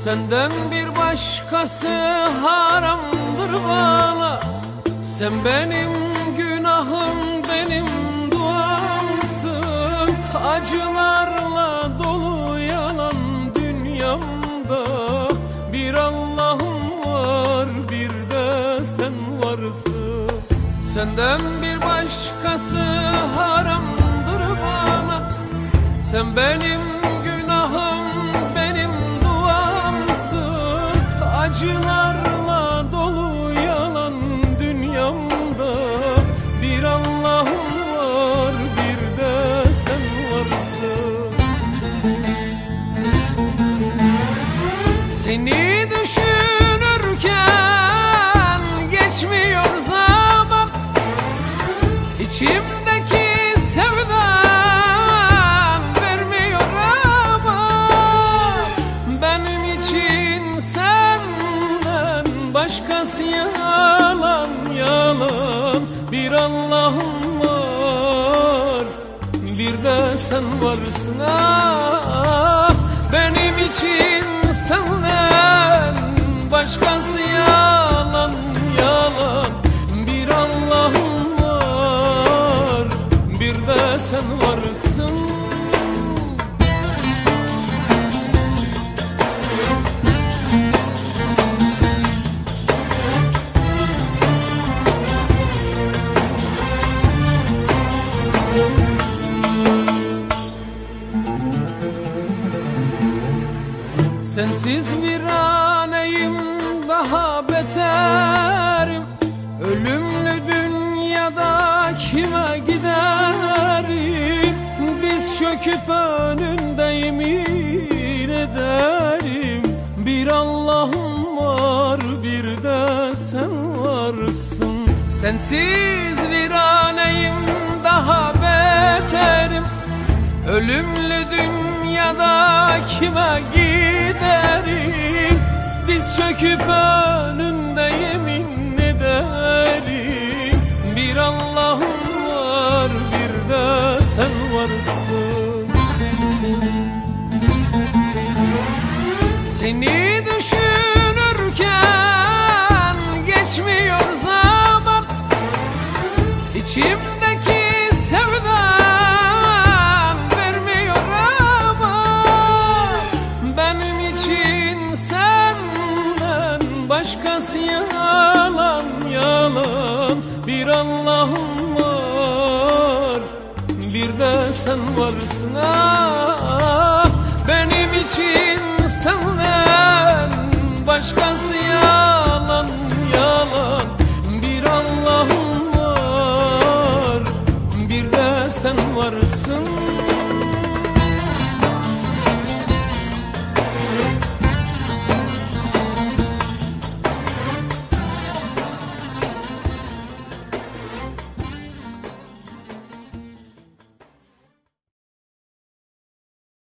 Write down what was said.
Senden bir başkası haramdır bana. Sen benim günahım, benim duamsın. Acılarla dolu yalan dünyamda bir Allah'ım var, bir de sen varsın. Senden bir başkası haramdır bana. Sen benim günahım, benim duamsın. Acılarla dolu yalan dünyamda bir Allah'ım var, bir de sen varsın. Seni düşünürken geçmiyor zaman, İçimdeki sevdan vermiyor ama benim için senden başkası yalan, yalan. Bir Allah'ım var, bir de sen varsın. Ah, benim için senden başkası yalan, yalan. Bir Allah'ım var, bir de sen varsın. Sensiz viraneyim, daha beterim. Ölümlü dünyada kime giderim? Diz çöküp önünde yemin ederim. Bir Allah'ım var, bir de sen varsın. Sensiz viraneyim, daha beterim. Ölümlü dünyada kime giderim? Diz çöküp önünde yemin ederim. Bir Allah'ım var, bir de sen varsın. Seni düşünürken geçmiyor zaman, İçimdeki sevdan vermiyor ama benim için senden başkası yalan, yalan. Bir Allah'ım var, bir de sen varsın. Ah, benim için senden başkası yalan.